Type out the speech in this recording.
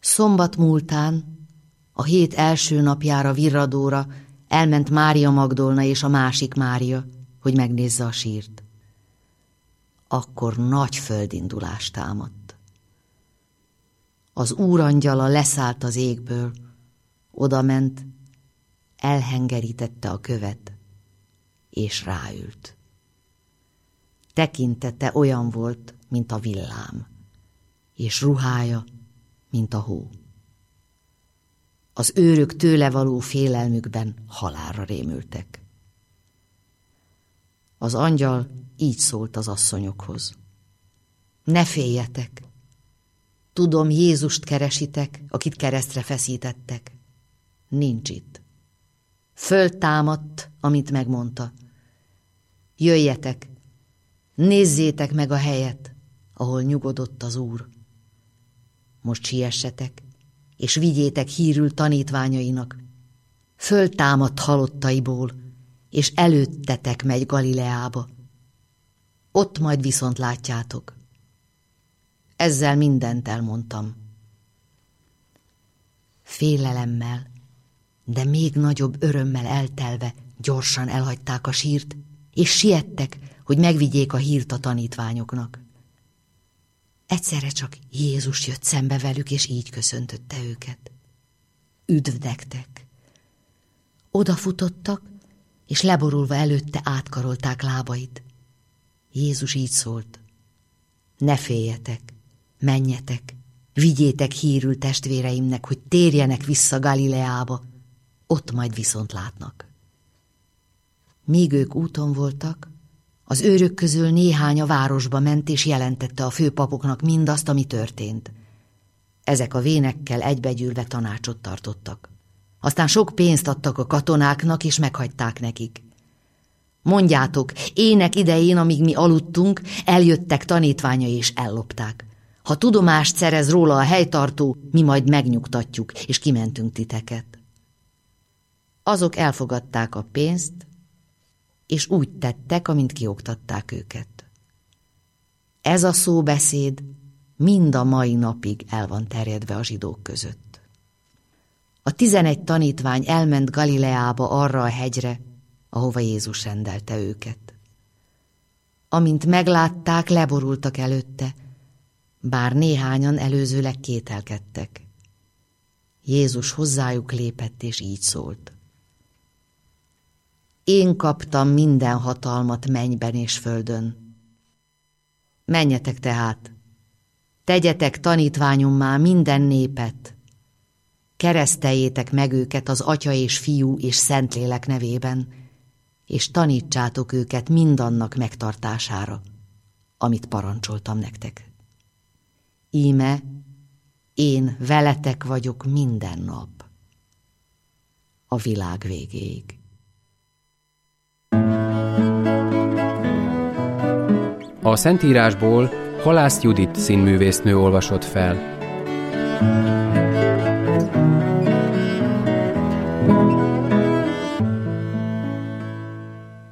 Szombat múltán, a hét első napjára, virradóra elment Mária Magdolna és a másik Mária, hogy megnézze a sírt. Akkor nagy földindulás támadt. Az úrangyala leszállt az égből, odament, elhengerítette a követ, és ráült. Tekintete olyan volt, mint a villám, és ruhája, mint a hó. Az őrök tőle való félelmükben halálra rémültek. Az angyal így szólt az asszonyokhoz. Ne féljetek! Tudom, Jézust keresitek, akit keresztre feszítettek. Nincs itt. Föltámadt, amit megmondta. Jöjjetek, nézzétek meg a helyet, ahol nyugodott az Úr. Most siessetek, és vigyétek hírül tanítványainak. Föltámadt halottaiból, és előttetek megy Galileába. Ott majd viszont látjátok. Ezzel mindent elmondtam. Félelemmel, de még nagyobb örömmel eltelve gyorsan elhagyták a sírt, és siettek, hogy megvigyék a hírt a tanítványoknak. Egyszerre csak Jézus jött szembe velük, és így köszöntötte őket. Üdv nektek! Odafutottak, és leborulva előtte átkarolták lábait. Jézus így szólt. Ne féljetek, menjetek, vigyétek hírül testvéreimnek, hogy térjenek vissza Galileába, ott majd viszont látnak. Míg ők úton voltak, az őrök közül néhány a városba ment, és jelentette a főpapoknak mindazt, ami történt. Ezek a vénekkel egybegyűlve tanácsot tartottak. Aztán sok pénzt adtak a katonáknak, és meghagyták nekik. Mondjátok, ének idején, amíg mi aludtunk, eljöttek tanítványai, és ellopták. Ha tudomást szerez róla a helytartó, mi majd megnyugtatjuk, és kimentünk titeket. Azok elfogadták a pénzt, és úgy tettek, amint kioktatták őket. Ez a szóbeszéd mind a mai napig el van terjedve a zsidók között. A 11 tanítvány elment Galileába, arra a hegyre, ahova Jézus rendelte őket. Amint meglátták, leborultak előtte, bár néhányan előzőleg kételkedtek. Jézus hozzájuk lépett, és így szólt. Én kaptam minden hatalmat mennyben és földön. Menjetek tehát, tegyetek tanítványommá minden népet, kereszteljétek meg őket az Atya és Fiú és Szentlélek nevében, és tanítsátok őket mindannak megtartására, amit parancsoltam nektek. Íme, én veletek vagyok minden nap, a világ végéig. A Szentírásból Halász Judit színművésznő olvasott fel.